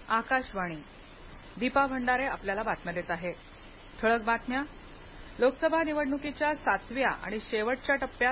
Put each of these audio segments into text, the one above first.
आकाशवाणी. दीपा भंडारे आपल्याला बातम्या देत आहे. ठळक बातम्या. लोकसभा निवडणुकीच्या 7व्या आणि शेवटच्या टप्प्यात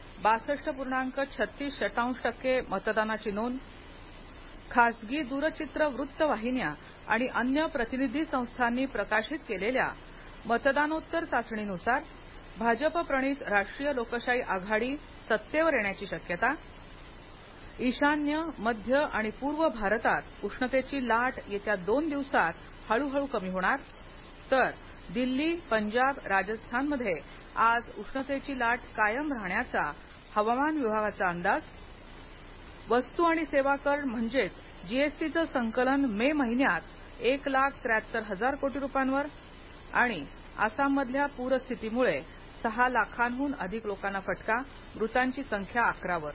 62.36% मतदानाची नोंद. खासगी दूरचित्र वृत्त वाहिन्या आणि अन्य प्रतिनिधी संस्थांनी प्रकाशित केलेल्या मतदानोत्तर चाचणीनुसार भाजप प्रणित राष्ट्रीय लोकशाही आघाडी सत्तेवर येण्याची शक्यता. ईशान्य, मध्य आणि पूर्व भारतात उष्णतेची लाट येत्या 2 दिवसात हळूहळू कमी होणार. तर दिल्ली, पंजाब, राजस्थानमध्ये आज उष्णतेची लाट कायम राहण्याचा हवामान विभागाचा अंदाज. वस्तू आणि सेवा कर म्हणजेच जीएसटीचं संकलन मे महिन्यात 1,73,000 कोटी रुपयांवर. आणि आसाममधल्या पूरस्थितीमुळे 6 लाखांहून अधिक लोकांना फटका, मृतांची संख्या 11 वर.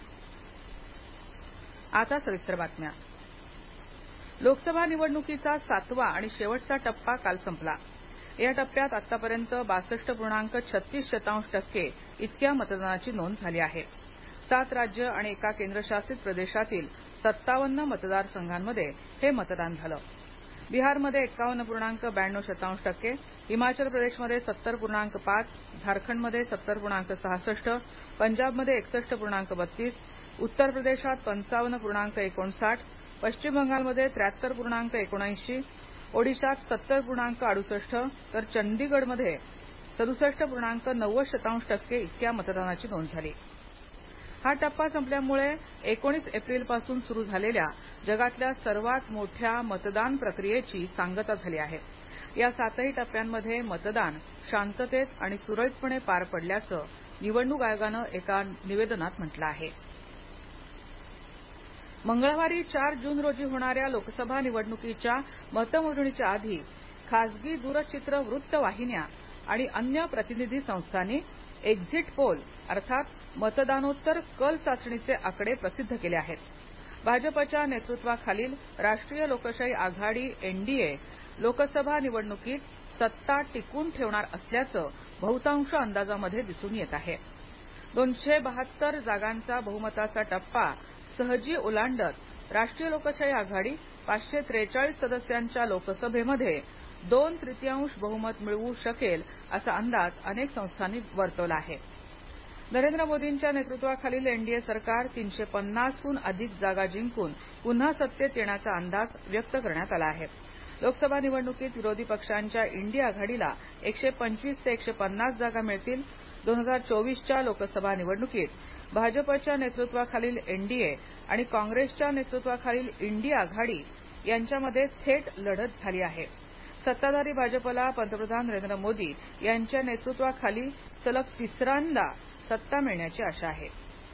आता सविस्तर बातम्या. लोकसभा निवडणुकीचा 7वा आणि शेवटचा टप्पा काल संपला. या टप्प्यात आतापर्यंत 62.36% इतक्या मतदानाची नोंद झाली आहे. 7 राज्य आणि एका केंद्रशासित प्रदेशातील 57 मतदारसंघांमध्ये हे मतदान झालं. बिहारमध्ये 51.92%, हिमाचल प्रदेशमध्ये 70.5%, झारखंडमध्ये 70.66%, पंजाबमध्ये 61.32%, उत्तर प्रदेशात 55.59%, पश्चिम बंगालमध्ये 73.79%, ओडिशात 70.68% तर चंडीगडमध्ये 67.90% इतक्या मतदानाची नोंद झाली. हा टप्पा संपल्यामुळे 19 एप्रिलपासून सुरू झालेल्या जगातल्या सर्वात मोठ्या मतदान प्रक्रियेची सांगता झाली आहे. या 7ही टप्प्यांमध्ये मतदान शांततेत आणि सुरळीतपणे पार पडल्याचं निवडणूक आयोगानं एका निवेदनात म्हटलं आहे. मंगळवारी 4 जून रोजी होणाऱ्या लोकसभा निवडणुकीच्या मतमोजणीच्या आधी खासगी दूरचित्र वृत्त वाहिन्या आणि अन्य प्रतिनिधी संस्थांनी एक्झिट पोल अर्थात मतदानोत्तर कल चाचणीचे आकडे प्रसिद्ध केले आहेत. भाजपच्या नेतृत्वाखालील राष्ट्रीय लोकशाही आघाडी एनडीए लोकसभा निवडणुकीत सत्ता टिकवून ठेवणार असल्याचं बहुतांश अंदाजामध्ये दिसून येत आहे. 272 जागांचा बहुमताचा टप्पा सहजी ओलांडत राष्ट्रीय लोकशाही आघाडी 543 सदस्यांच्या लोकसभेमध्ये 2/3 बहुमत मिळवू शकेल असा अंदाज अनेक संस्थांनी वर्तवला आहे. नरेंद्र मोदींच्या नेतृत्वाखालील एनडीए सरकार 350हून अधिक जागा जिंकून पुन्हा सत्तेत येण्याचा अंदाज व्यक्त करण्यात आला आहे. लोकसभा निवडणुकीत विरोधी पक्षांच्या इंडिया आघाडीला 125 ते 150 जागा मिळतील. 2024च्या लोकसभा निवडणुकीत भाजपच्या नेतृत्वाखालील एनडीए आणि काँग्रेसच्या नेतृत्वाखालील इंडिया आघाडी यांच्यामध्ये थेट लढत झाली आहे. सत्ताधारी भाजपला पंतप्रधान नरेंद्र मोदी यांच्या नेतृत्वाखाली सलग तिसऱ्यांदा सत्ता मिळण्याची आशा आहे.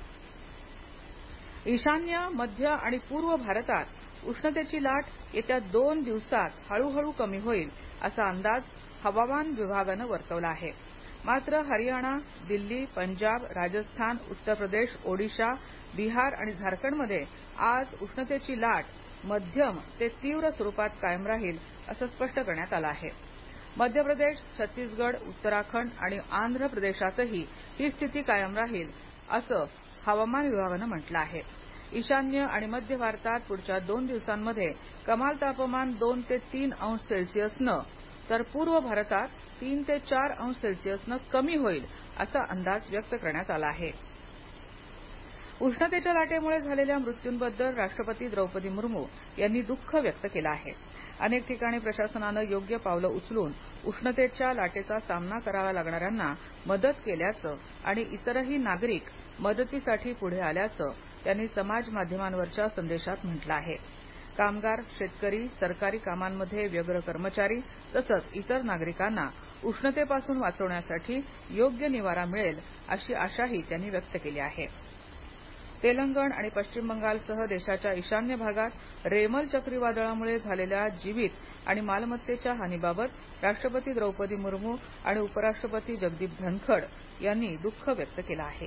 ईशान्य, मध्य आणि पूर्व भारतात उष्णतेची लाट येत्या 2 दिवसात हळूहळू कमी होईल असा अंदाज हवामान विभागानं वर्तवला आहे. मात्र हरियाणा, दिल्ली, पंजाब, राजस्थान, उत्तर प्रदेश, ओडिशा, बिहार आणि झारखंडमध्ये आज उष्णतेची लाट मध्यम ते तीव्र स्वरूपात कायम राहील असं स्पष्ट करण्यात आलं आहे. मध्य प्रदेश, छत्तीसगड, उत्तराखंड आणि आंध्र प्रदेशातही ही स्थिती कायम राहील असं हवामान विभागानं म्हटलं आहे. ईशान्य आणि मध्य भारतात पुढच्या 2 दिवसांमध्ये कमाल तापमान 2 ते 3 अंश सेल्सिअसनं तर पूर्व भारतात 3 ते 4 अंश सेल्सिअसनं कमी होईल असा अंदाज व्यक्त करण्यात आला आहे. उष्णतेच्या लाटेमुळे झालेल्या मृत्यूंबद्दल राष्ट्रपती द्रौपदी मुर्मू यांनी दुःख व्यक्त केलं आहे. अनेक ठिकाणी प्रशासनानं योग्य पावलं उचलून उष्णतेच्या लाटेचा सामना कराव्या लागणाऱ्यांना मदत केल्याचं आणि इतरही नागरिक मदतीसाठी पुढे आल्याचं त्यांनी समाज माध्यमांवरच्या संदेशात म्हटलं आहे. कामगार, शेतकरी, सरकारी कामांमध्ये व्यग्र कर्मचारी तसंच इतर नागरिकांना उष्णतेपासून वाचवण्यासाठी योग्य निवारा मिळेल अशी आशाही त्यांनी व्यक्त केली आहे. तेलंगण आणि पश्चिम बंगालसह देशाच्या ईशान्य भागात रेमल चक्रीवादळामुळे झालेल्या जीवित आणि मालमत्तेच्या हानीबाबत राष्ट्रपती द्रौपदी मुर्मू आणि उपराष्ट्रपती जगदीप धनखड यांनी दुःख व्यक्त केलं आहे.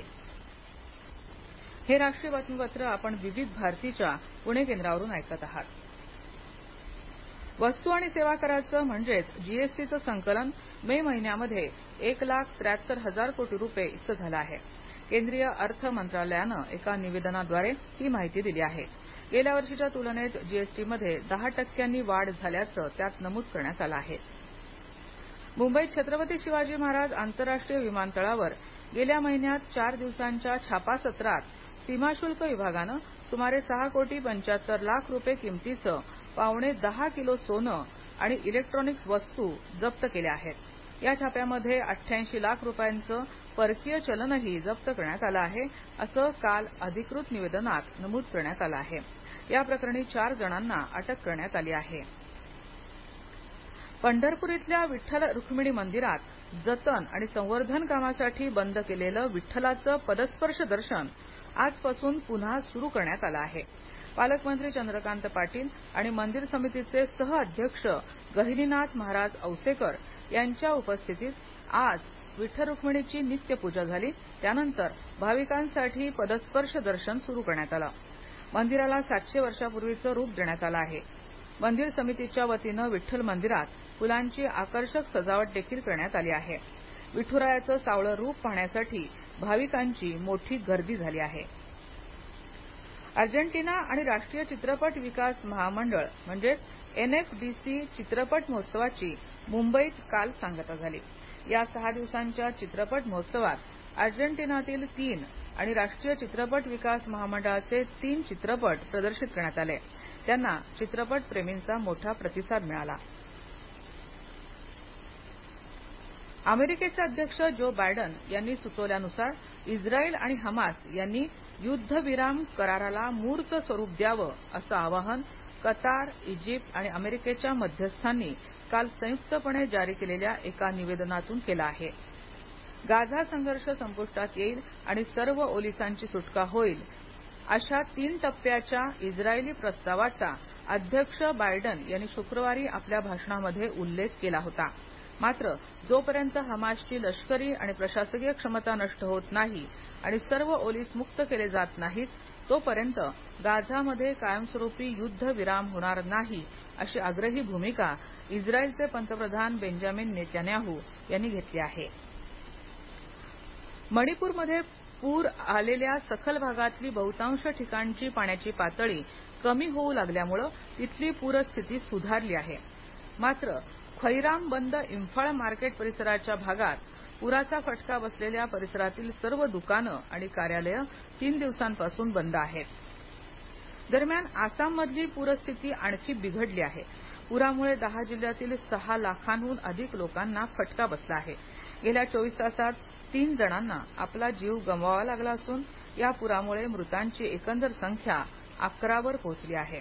हे राष्ट्रीय बातमीपत्र आपण विविध भारतीच्या पुणे केंद्रावरून ऐकत आहात. वस्तू आणि सेवा कराचं म्हणजेच जीएसटीचं संकलन मे महिन्यामध्ये 1,73,000 कोटी रुपये इतकं झालं आहे. केंद्रीय अर्थ मंत्रालयानं एका निवेदनाद्वारे ही माहिती दिली आहे. गेल्या वर्षीच्या तुलनेत जीएसटीमध्ये 10% वाढ झाल्याचं त्यात नमूद करण्यात आलं आहे. मुंबईत छत्रपती शिवाजी महाराज आंतरराष्ट्रीय विमानतळावर गेल्या महिन्यात 4 दिवसांच्या छापासत्रात सीमाशुल्क विभागानं सुमारे 6,75,00,000 रुपये किमतीचं पावणे 10 किलो सोनं आणि इलेक्ट्रॉनिक्स वस्तू जप्त केल्या आहेत. या छाप्यामध्ये 88 लाख रुपयांचं परकीय चलनही जप्त करण्यात आलं आहे, असं काल अधिकृत निवेदनात नमूद करण्यात आलं आहे. या प्रकरणी 4 जणांना अटक करण्यात आली आहे. पंढरपूर इथल्या विठ्ठल रुक्मिणी मंदिरात जतन आणि संवर्धन कामासाठी बंद केलेलं विठ्ठलाचं पदस्पर्श दर्शन आजपासून पुन्हा सुरू करण्यात आलं आहे. पालकमंत्री चंद्रकांत पाटील आणि मंदिर समितीचे सहअध्यक्ष गहिनीनाथ महाराज औसेकर यांच्या उपस्थितीत आज विठ्ठल रुक्मिणीची नित्यपूजा झाली. त्यानंतर भाविकांसाठी पदस्पर्श दर्शन सुरू करण्यात आलं. मंदिराला 700 वर्षापूर्वीचं रूप देण्यात आलं आहे. मंदिर समितीच्या वतीनं विठ्ठल मंदिरात फुलांची आकर्षक सजावट देखील करण्यात आली आहे. विठुरायाचं सावळं रूप पाहण्यासाठी भाविकांची मोठी गर्दी झाली आहे. अर्जेंटिना आणि राष्ट्रीय चित्रपट विकास महामंडळ म्हणजेच NFDC चित्रपट महोत्सवाची मुंबईत काल सांगता झाली. या 6 दिवसांच्या चित्रपट महोत्सवात अर्जेंटिनातील 3 आणि राष्ट्रीय चित्रपट विकास महामंडळाचे 3 चित्रपट प्रदर्शित करण्यात आले. त्यांना चित्रपट प्रेमींचा मोठा प्रतिसाद मिळाला. अमेरिकेचे अध्यक्ष जो बायडन यांनी सुचवल्यानुसार इस्रायल आणि हमास यांनी युद्धविराम कराराला मूर्त स्वरूप द्यावं असं आवाहन कतार, इजिप्त आणि अमेरिकेच्या मध्यस्थांनी काल संयुक्तपणे जारी केलेल्या एका निवेदनातून केलं आहे. गाझा संघर्ष संपुष्टात येईल आणि सर्व ओलिसांची सुटका होईल अशा 3 टप्प्याच्या इस्रायली प्रस्तावाचा अध्यक्ष बायडन यांनी शुक्रवारी आपल्या भाषणामध्ये उल्लेख केला होता. मात्र जोपर्यंत हमासची लष्करी आणि प्रशासकीय क्षमता नष्ट होत नाही आणि सर्व ओलीस मुक्त केले जात नाहीत तोपर्यंत गाझामध्ये कायमस्वरूपी युद्धविराम होणार नाही अशी आग्रही भूमिका इस्रायलचे पंतप्रधान बेंजामिन नेतन्याहू यांनी घेतली आहे. मणिपूरमध्ये पूर आलेल्या सखल भागातली बहुतांश ठिकाणची पाण्याची पातळी कमी होऊ लागल्यामुळे तिथली पूरस्थिती सुधारली आहे. मात्र खैराम बंद इम्फाळ मार्केट परिसराच्या भागात पुराचा फटका बसलेल्या परिसरातील सर्व दुकानं आणि कार्यालयं 3 दिवसांपासून बंद आहेत. दरम्यान आसाममधली पूरस्थिती आणखी बिघडली आहे. पुरामुळे 10 जिल्ह्यातील 6 लाखांहून अधिक लोकांना फटका बसला आहे. गेल्या 24 तासात 3 जणांना आपला जीव गमवावा लागला असून या पुरामुळे मृतांची एकंदर संख्या 11 वर पोहोचली आहे.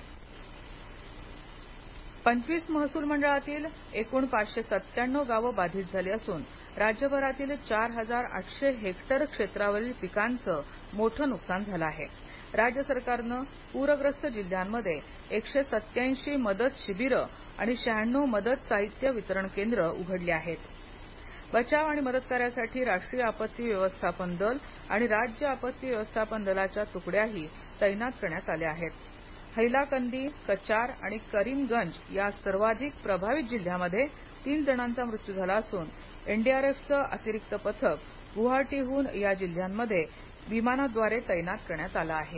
25 महसूल मंडळातील एकूण 597 गावं बाधित झाली असून राज्यभरातील 4,800 हेक्टर क्षेत्रावरील पिकांचं मोठं नुकसान झालं आहे. राज्य सरकारनं पूरग्रस्त जिल्ह्यांमध्ये 187 मदत शिबिरं आणि 96 मदत साहित्य वितरण केंद्र उघडली आहेत. बचाव आणि मदत कार्यासाठी राष्ट्रीय आपत्ती व्यवस्थापन दल आणि राज्य आपत्ती व्यवस्थापन दलाच्या तुकड्याही तैनात करण्यात आल्या आहेत. हैलाकंदी, कचार आणि करीमगंज या सर्वाधिक प्रभावित जिल्ह्यामध्ये 3 जणांचा मृत्यू झाला असून NDRFचं अतिरिक्त पथक गुवाहाटीहून या जिल्ह्यांमध्ये विमानाद्वारे तैनात करण्यात आलं आहे.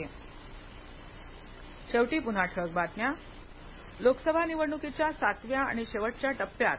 शेवटी पुन्हा ठळक बातम्या. लोकसभा निवडणुकीच्या 7व्या आणि शेवटच्या टप्प्यात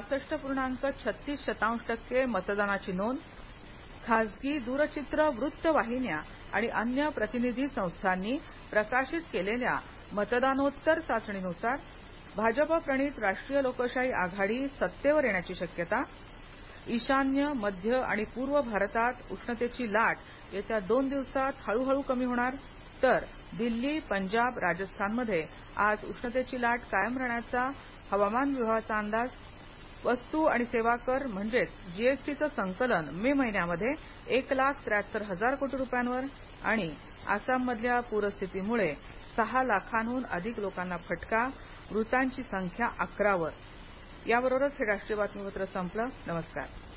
62.36% मतदानाची नोंद. खासगी दूरचित्र वृत्तवाहिन्या आणि अन्य प्रतिनिधी संस्थांनी प्रकाशित केलेल्या मतदानोत्तर चाचणीनुसार भाजप प्रणित राष्ट्रीय लोकशाही आघाडी सत्तेवर येण्याची शक्यता. ईशान्य, मध्य आणि पूर्व भारतात उष्णतेची लाट येत्या 2 दिवसात हळूहळू कमी होणार तर दिल्ली, पंजाब, राजस्थानमध्ये आज उष्णतेची लाट कायम राहण्याचा हवामान विभागाचा अंदाज. वस्तू आणि सेवा कर म्हणजेच जीएसटीचं संकलन मे महिन्यामध्ये 1,73,000 कोटी रुपयांवर आणि आसाममधल्या पूरस्थितीमुळे 6 लाखांहून अधिक लोकांना फटका, मृतांची संख्या 11 वर. याबरोबरच हे राष्ट्रीय बातमीपत्र संपलं. नमस्कार.